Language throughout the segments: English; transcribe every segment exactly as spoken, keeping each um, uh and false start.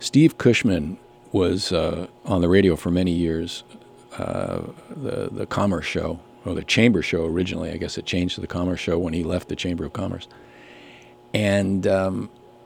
Steve Cushman was uh, on the radio for many years, uh, the, the Commerce Show, or the Chamber Show originally. I guess it changed to the Commerce Show when he left the Chamber of Commerce. And um,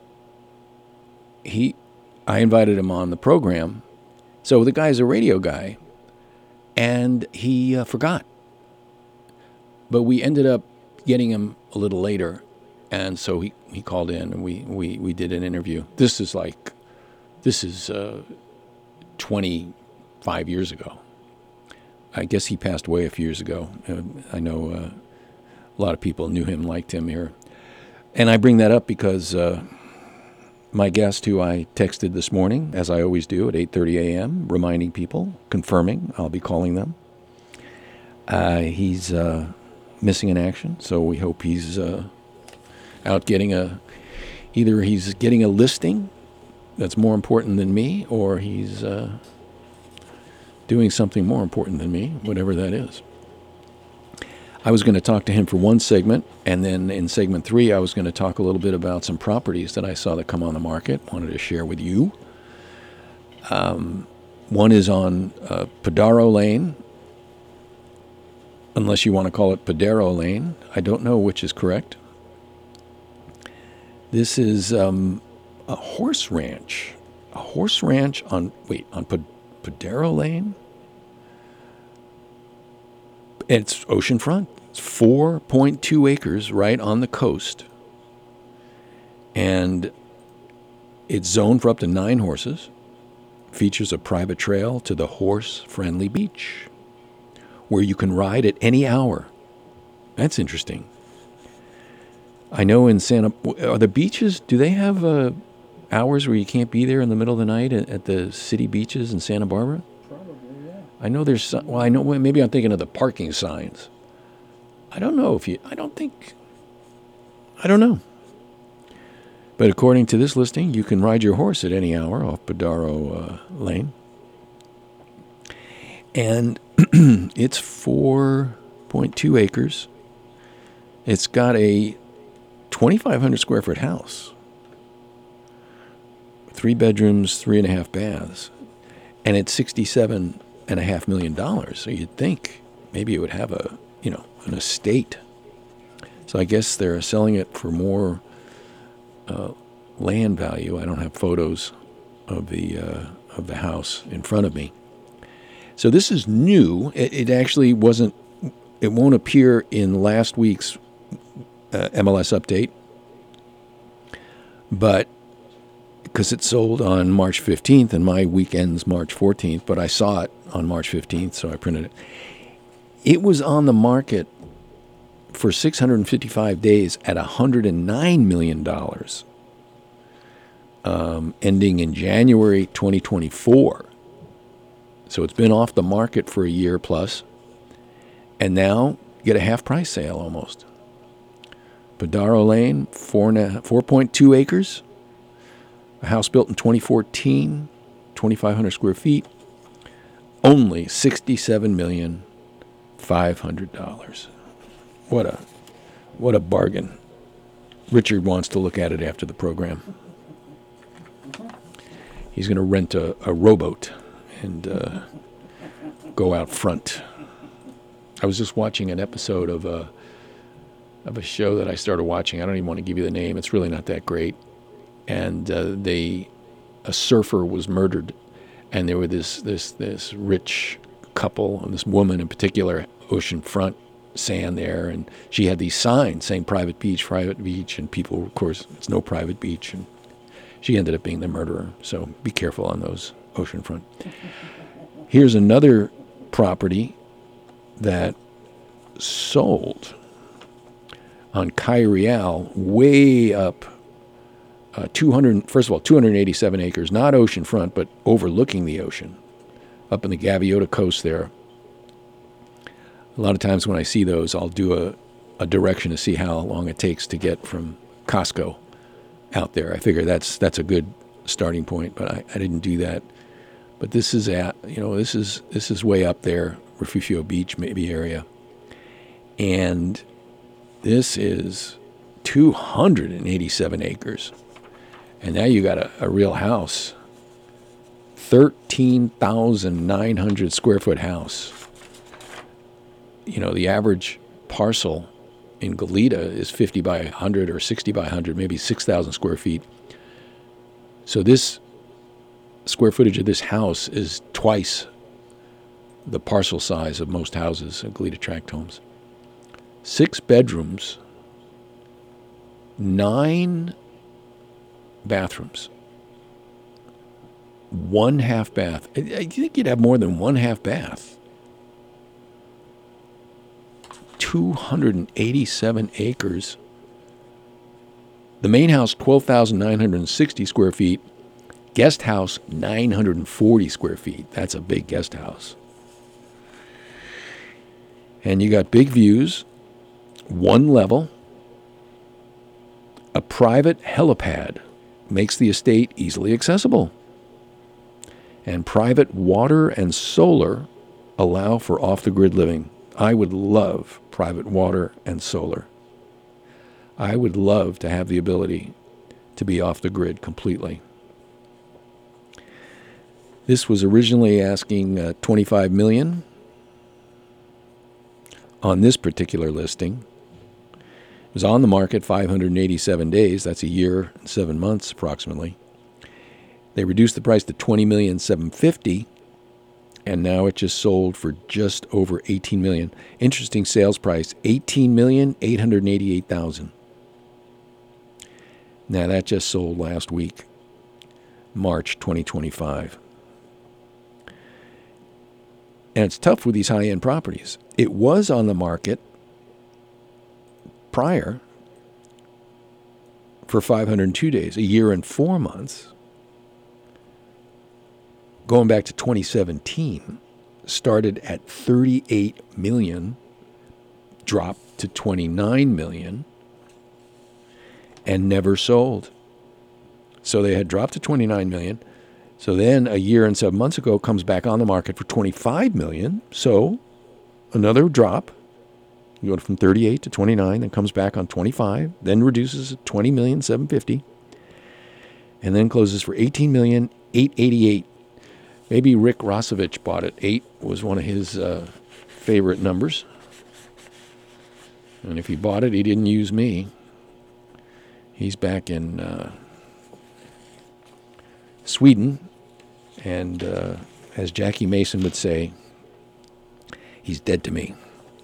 he, I invited him on the program. So the guy's a radio guy, and he uh, forgot. But we ended up getting him a little later, and so he, he called in, and we, we, we did an interview. This is like, this is uh, twenty-five years ago. I guess he passed away a few years ago. Uh, I know uh, a lot of people knew him, liked him here. And I bring that up because uh, my guest, who I texted this morning, as I always do at eight thirty a.m., reminding people, confirming I'll be calling them, uh, he's uh, missing in action. So we hope he's uh, out getting a, either he's getting a listing that's more important than me, or he's uh, doing something more important than me, whatever that is. I was going to talk to him for one segment, and then in segment three, I was going to talk a little bit about some properties that I saw that come on the market, wanted to share with you. Um, one is on uh, Padaro Lane, unless you want to call it Padaro Lane. I don't know which is correct. This is um, a horse ranch. A horse ranch on, wait, on P- Padaro Lane? It's oceanfront. It's four point two acres right on the coast. And it's zoned for up to nine horses. Features a private trail to the horse-friendly beach, where you can ride at any hour. That's interesting. I know in Santa, are the beaches, do they have uh, hours where you can't be there in the middle of the night at, at the city beaches in Santa Barbara? Probably, yeah. I know there's some, well, I know, maybe I'm thinking of the parking signs. I don't know if you, I don't think, I don't know. But according to this listing, you can ride your horse at any hour off Padaro uh, Lane. And it's four point two acres. It's got a twenty-five hundred square foot house. Three bedrooms, three and a half baths. And it's sixty-seven and a half million dollars. So you'd think maybe it would have a, you know, an estate. So I guess they're selling it for more uh, land value. I don't have photos of the uh, of the house in front of me. So this is new. It, it actually wasn't, it won't appear in last week's uh, M L S update, but because it sold on March fifteenth and my weekend's March fourteenth, but I saw it on March fifteenth, so I printed it. It was on the market for six hundred fifty-five days at one hundred nine million dollars, um, ending in January twenty twenty-four. So it's been off the market for a year plus, and now you get a half price sale almost. Padaro Lane, four and a, four point two acres, a house built in twenty fourteen, twenty-five hundred square feet, only sixty-seven million five hundred dollars. What a what a bargain. Richard wants to look at it after the program. He's going to rent a, a rowboat and uh, go out front. I was just watching an episode of a of a show that I started watching. I don't even want to give you the name. It's really not that great. And uh, they, a surfer was murdered, and there were this this this rich couple, and this woman in particular, oceanfront sand there, and she had these signs saying private beach, private beach, and people, of course, it's no private beach, and she ended up being the murderer. So be careful on those oceanfront. Here's another property that sold on Cayreal, way up uh, two hundred, first of all, two hundred eighty-seven acres, not oceanfront, but overlooking the ocean, up in the Gaviota coast there. A lot of times when I see those, I'll do a, a direction to see how long it takes to get from Costco out there. I figure that's that's a good starting point, but I, I didn't do that. But this is at, you know, this is this is way up there, Refugio Beach maybe area. And this is two hundred eighty-seven acres. And now you got a, a real house thirteen thousand nine hundred square foot house. You know, the average parcel in Goleta is fifty by one hundred or sixty by one hundred, maybe six thousand square feet. So this square footage of this house is twice the parcel size of most houses in Goleta tract homes. Six bedrooms, nine bathrooms, one half bath. I I think you'd have more than one half bath. two hundred eighty-seven acres. The main house, twelve thousand nine hundred sixty square feet. Guest house, nine hundred forty square feet. That's a big guest house. And you got big views, one level. A private helipad makes the estate easily accessible. And private water and solar allow for off-the-grid living. I would love private water and solar. I would love to have the ability to be off the grid completely. This was originally asking uh, twenty-five million dollars on this particular listing. It was on the market five hundred eighty-seven days. That's a year and seven months approximately. They reduced the price to twenty million seven hundred fifty thousand dollars, and now it just sold for just over eighteen million dollars. Interesting sales price, eighteen million eight hundred eighty-eight thousand dollars. Now that just sold last week, March twenty twenty-five. And it's tough with these high-end properties. It was on the market prior for five hundred two days, a year and four months. Going back to twenty seventeen, started at thirty-eight million dollars, dropped to twenty-nine million dollars, and never sold. So they had dropped to twenty-nine million dollars. So then a year and seven months ago comes back on the market for twenty-five million dollars. So another drop. You go from thirty-eight to twenty-nine, then comes back on twenty-five, then reduces to twenty million seven hundred fifty thousand dollars, and then closes for eighteen million eight hundred eighty-eight thousand dollars. Maybe Rick Rossovich bought it. Eight was one of his uh, favorite numbers. And if he bought it, he didn't use me. He's back in uh, Sweden. And uh, as Jackie Mason would say, he's dead to me.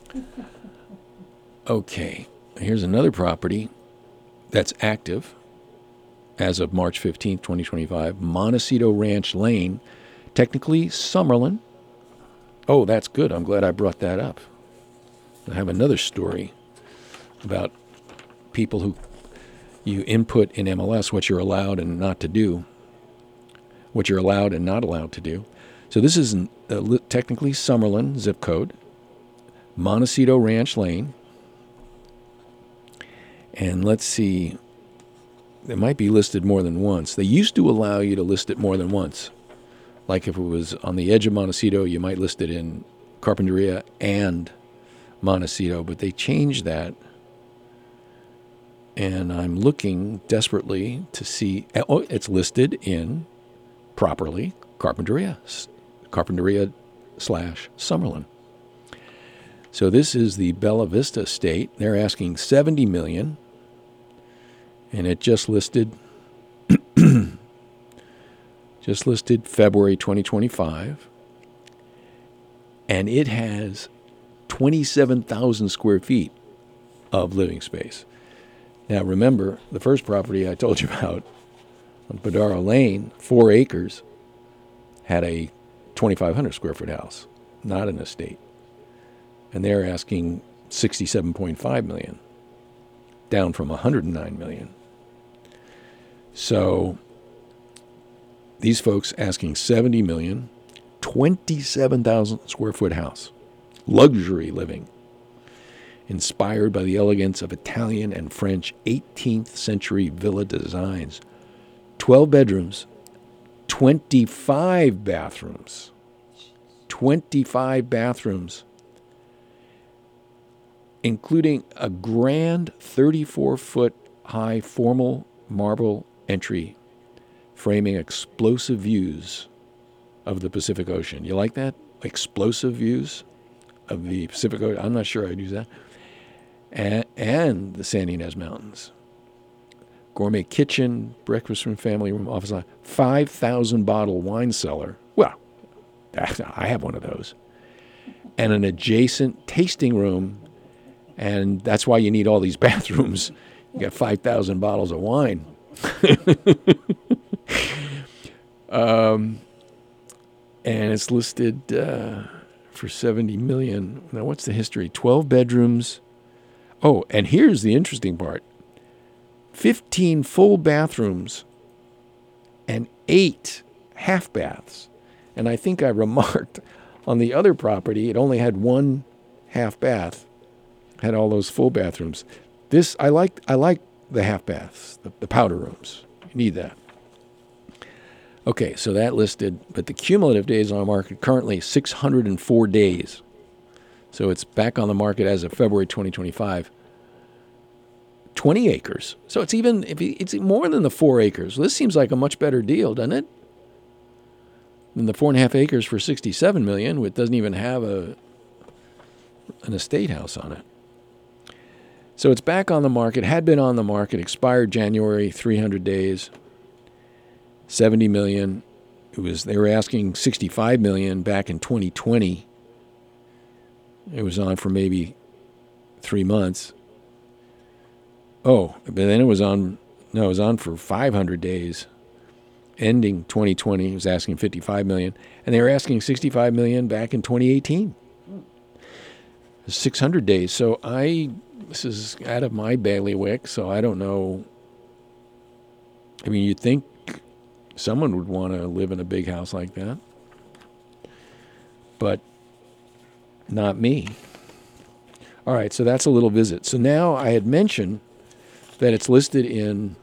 Okay, here's another property that's active as of March fifteenth, twenty twenty-five. Montecito Ranch Lane. Technically, Summerlin. Oh, that's good. I'm glad I brought that up. I have another story about people who you input in M L S what you're allowed and not to do, what you're allowed and not allowed to do. So this is an, uh, technically Summerlin zip code, Montecito Ranch Lane. And let's see, it might be listed more than once. They used to allow you to list it more than once. Like if it was on the edge of Montecito, you might list it in Carpinteria and Montecito, but they changed that. And I'm looking desperately to see, oh, it's listed in properly Carpinteria, Carpinteria slash Summerlin. So this is the Bella Vista estate. They're asking seventy million dollars, and it just listed just listed February twenty twenty-five, and it has twenty-seven thousand square feet of living space. Now remember, the first property I told you about on Padaro Lane, four acres, had a twenty-five hundred square foot house, not an estate. And they're asking sixty-seven point five million dollars, down from one hundred nine million dollars. So these folks asking seventy million dollars, twenty-seven thousand square foot house, luxury living, inspired by the elegance of Italian and French eighteenth century villa designs. twelve bedrooms, twenty-five bathrooms. twenty-five bathrooms, including a grand thirty-four foot high formal marble entry framing explosive views of the Pacific Ocean. You like that? Explosive views of the Pacific Ocean. I'm not sure I'd use that. And, and the San Ynez Mountains. Gourmet kitchen, breakfast room, family room, office line, five thousand bottle wine cellar. Well, I have one of those. And an adjacent tasting room. And that's why you need all these bathrooms. You got five thousand bottles of wine. um, and it's listed uh, for seventy million dollars. Now, what's the history? twelve bedrooms. Oh, and here's the interesting part. fifteen full bathrooms and eight half baths. And I think I remarked on the other property, it only had one half bath, had all those full bathrooms. This, I like, I like the half baths, the, the powder rooms. You need that. Okay, so that listed, but the cumulative days on the market currently six hundred four days. So it's back on the market as of February twenty twenty-five. twenty acres. So it's even, if it's more than the four acres. This seems like a much better deal, doesn't it? Than the four and a half acres for sixty-seven million dollars, which doesn't even have a an estate house on it. So it's back on the market, had been on the market, expired January, three hundred days, seventy million dollars. It was, they were asking sixty-five million dollars back in twenty twenty. It was on for maybe three months. Oh, but then it was on, no, it was on for five hundred days. Ending twenty twenty, it was asking fifty-five million dollars. And they were asking sixty-five million dollars back in twenty eighteen. six hundred days. So I, this is out of my bailiwick, so I don't know. I mean, you'd think someone would want to live in a big house like that. But not me. All right, so that's a little visit. So now I had mentioned that it's listed in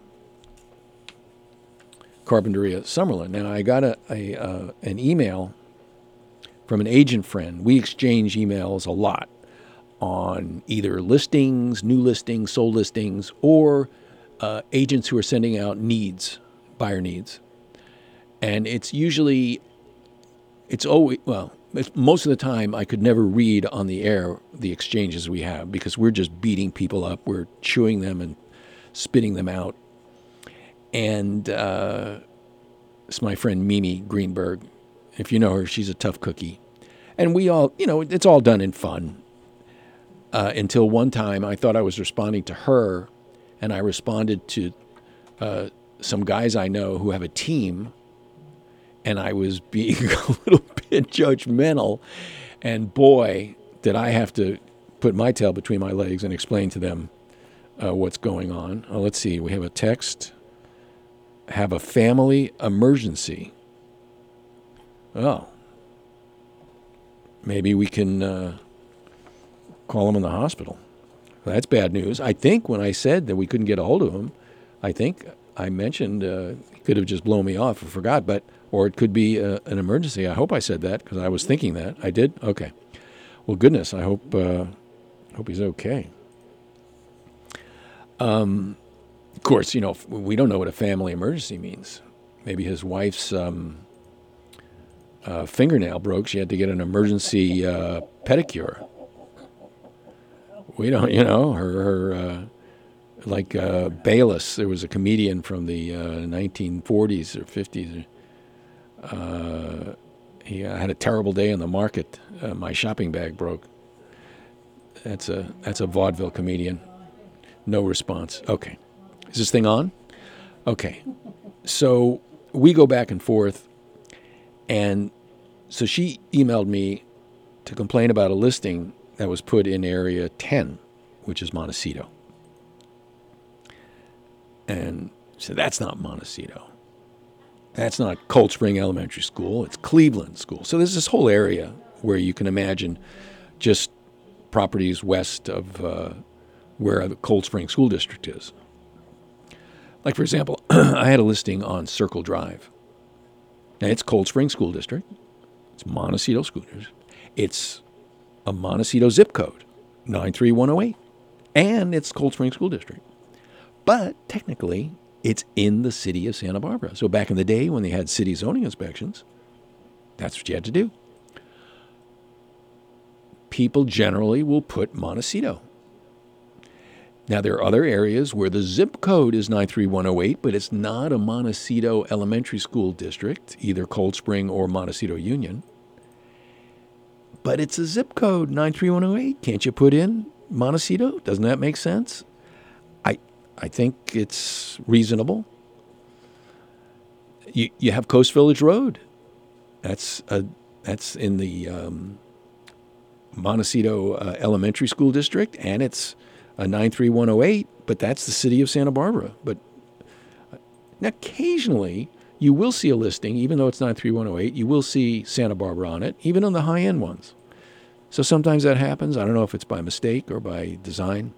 Carpinteria, Summerlin. Now, I got a, a uh, an email from an agent friend. We exchange emails a lot on either listings, new listings, sold listings, or uh, agents who are sending out needs, buyer needs. And it's usually, it's always, well, it's, most of the time I could never read on the air the exchanges we have because we're just beating people up. We're chewing them and spitting them out. And uh, it's my friend Mimi Greenberg. If you know her, she's a tough cookie. And we all, you know, it's all done in fun. Uh, until one time I thought I was responding to her, and I responded to uh, some guys I know who have a team, and I was being a little bit judgmental. And boy, did I have to put my tail between my legs and explain to them uh, what's going on. Oh, let's see. We have a text. Have a family emergency. Oh. Maybe we can uh, call him in the hospital. Well, that's bad news. I think when I said that we couldn't get a hold of him, I think I mentioned uh, he could have just blown me off or forgot, but or it could be uh, an emergency. I hope I said that because I was thinking that. I did? Okay. Well, goodness, I hope uh, hope he's okay. Um. Of course, you know, we don't know what a family emergency means. Maybe his wife's um, uh, fingernail broke. She had to get an emergency uh, pedicure. We don't, you know, her, her uh, like uh, Bayless, there was a comedian from the uh, nineteen forties or fifties. Uh, he uh, had a terrible day in the market. Uh, my shopping bag broke. That's a that's a vaudeville comedian. No response. Okay. Is this thing on? Okay. So we go back and forth. And so she emailed me to complain about a listing that was put in area ten, which is Montecito. And she said, that's not Montecito. That's not Cold Spring Elementary School. It's Cleveland School. So there's this whole area where you can imagine just properties west of uh, where the Cold Spring School District is. Like, for example, I had a listing on Circle Drive. Now, it's Cold Spring School District. It's Montecito School District. It's a Montecito zip code, nine three one oh eight. And it's Cold Spring School District. But technically, it's in the city of Santa Barbara. So back in the day when they had city zoning inspections, That's what you had to do. People generally will put Montecito. Now, there are other areas where the zip code is nine three one oh eight, but it's not a Montecito Elementary School district, either Cold Spring or Montecito Union. But it's a zip code, nine three one oh eight. Can't you put in Montecito? Doesn't that make sense? I I think it's reasonable. You you have Coast Village Road. That's a that's in the um, Montecito uh, Elementary School District, and it's a nine three one oh eight, but that's the city of Santa Barbara. But now occasionally you will see a listing, even though it's nine three one oh eight, you will see Santa Barbara on it, even on the high-end ones. So sometimes that happens. I don't know if it's by mistake or by design.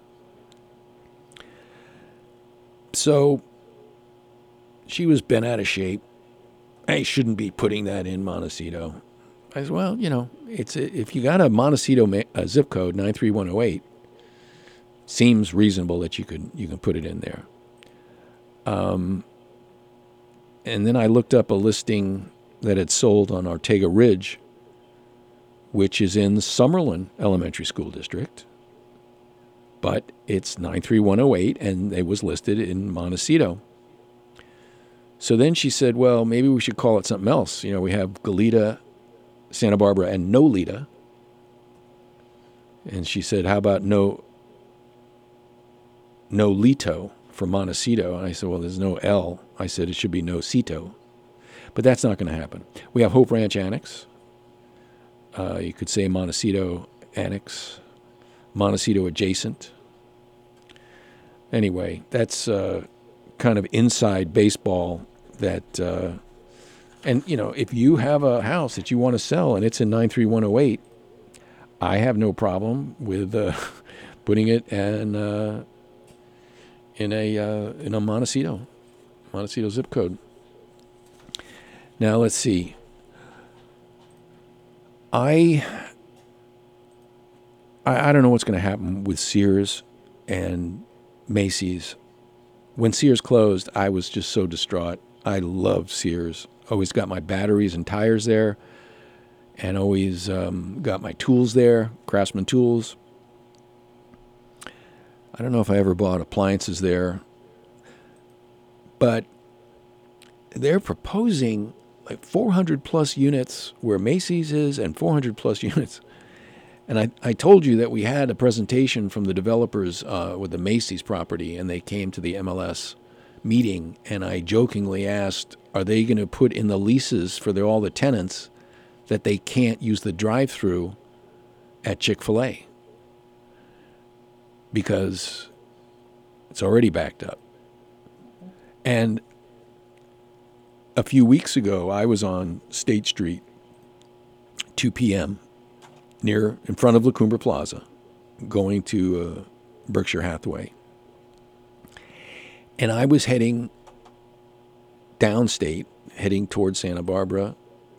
So she was bent out of shape. I shouldn't be putting that in Montecito. I said, well, you know, it's if you got a Montecito ma- a zip code, nine three one oh eight, seems reasonable that you could you can put it in there. Um, and then I looked up a listing that had sold on Ortega Ridge, which is in Summerlin Elementary School District, but it's nine three one oh eight, and it was listed in Montecito. So then she said, well, maybe we should call it something else. You know, we have Goleta, Santa Barbara, and Nolita. And she said, how about no Nolito for Montecito? And I said, well, there's no L. I said, it should be Nocito. But that's not going to happen. We have Hope Ranch Annex. Uh, you could say Montecito Annex, Montecito Adjacent. Anyway, that's uh, kind of inside baseball that, uh, and, you know, if you have a house that you want to sell and it's in nine three one oh eight, I have no problem with uh, putting it in, uh, in a uh, in a Montecito, Montecito zip code. Now, let's see. I, I I don't know what's going to happen with Sears and Macy's. When Sears closed, I was just so distraught. I loved Sears. Always got my batteries and tires there, and always um, got my tools there, Craftsman tools. I don't know if I ever bought appliances there, but they're proposing like four hundred plus units where Macy's is and four hundred plus units. And I, I told you that we had a presentation from the developers uh, with the Macy's property, and they came to the M L S meeting, and I jokingly asked, are they going to put in the leases for the, all the tenants that they can't use the drive-through at Chick-fil-A because it's already backed up. And a few weeks ago, I was on State Street, two p.m., near in front of La Cumbre Plaza, going to uh, Berkshire Hathaway. And I was heading downstate, heading towards Santa Barbara.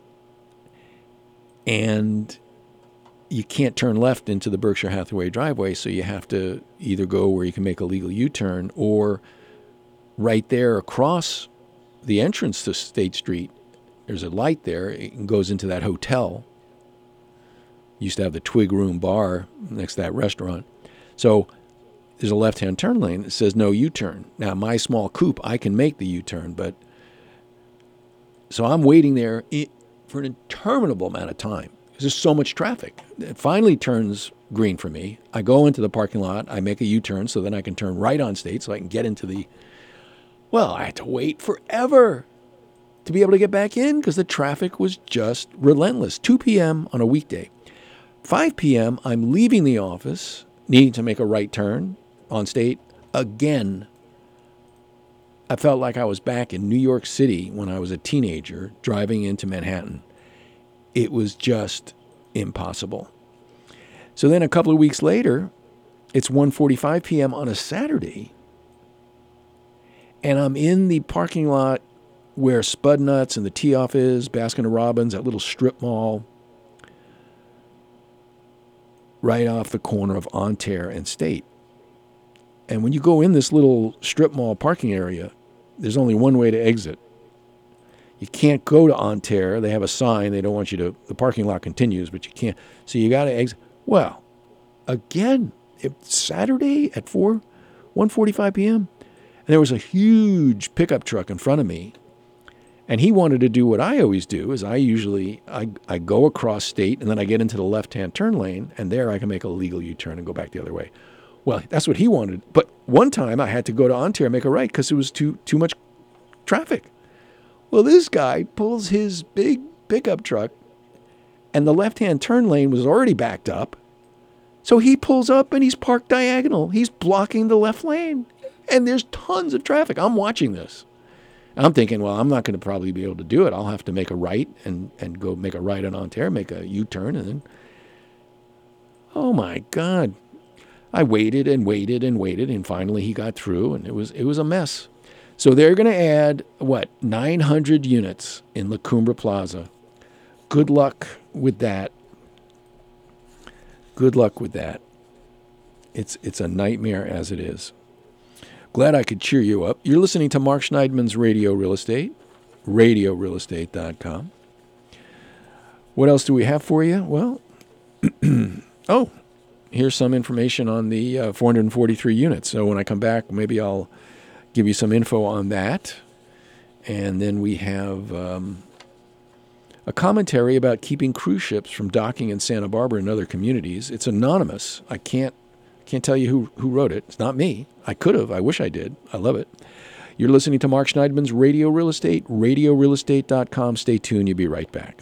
And you can't turn left into the Berkshire Hathaway driveway, so you have to either go where you can make a legal U-turn, or right there across the entrance to State Street, there's a light there. It goes into that hotel. Used to have the Twig Room bar next to that restaurant. So there's a left-hand turn lane that says no U-turn. Now, my small coupe, I can make the U-turn, but so I'm waiting there for an interminable amount of time. There's so much traffic. It finally turns green for me. I go into the parking lot. I make a U-turn so then I can turn right on State so I can get into the... Well, I had to wait forever to be able to get back in because the traffic was just relentless. two p.m. on a weekday. five p.m., I'm leaving the office, needing to make a right turn on State. Again, I felt like I was back in New York City when I was a teenager driving into Manhattan. It was just impossible. So then a couple of weeks later, it's one forty-five p.m. on a Saturday, and I'm in the parking lot where Spud Nuts and the Tee-Off is, Baskin and Robbins, that little strip mall, right off the corner of On Terre and State. And when you go in this little strip mall parking area, there's only one way to exit. You can't go to On Terre. They have a sign. They don't want you to, the parking lot continues, but you can't. So you got to exit. Well, again, it's Saturday at four, one forty-five p.m., and there was a huge pickup truck in front of me. And he wanted to do what I always do, is I usually, I, I go across state, and then I get into the left-hand turn lane, and there I can make a legal U-turn and go back the other way. Well, that's what he wanted. But one time I had to go to On Terre and make a right because it was too too much traffic. Well, this guy pulls his big pickup truck, and the left-hand turn lane was already backed up. So he pulls up, and he's parked diagonal. He's blocking the left lane. And there's tons of traffic. I'm watching this. I'm thinking, well, I'm not going to probably be able to do it. I'll have to make a right and, and go make a right on On Terre, make a U-turn, and then, oh my God. I waited and waited and waited, and finally he got through, and it was it was a mess. So they're going to add, what, nine hundred units in La Cumbre Plaza. Good luck with that. Good luck with that. It's it's a nightmare as it is. Glad I could cheer you up. You're listening to Mark Schneidman's Radio Real Estate, radio real estate dot com. What else do we have for you? Well, oh, here's some information on the uh, four hundred forty-three units. So when I come back, maybe I'll give you some info on that. And then we have um, a commentary about keeping cruise ships from docking in Santa Barbara and other communities. It's anonymous. I can't can't tell you who, who wrote it. It's not me. I could have. I wish I did. I love it. You're listening to Mark Schneidman's Radio Real Estate, radio real estate dot com. Stay tuned. You'll be right back.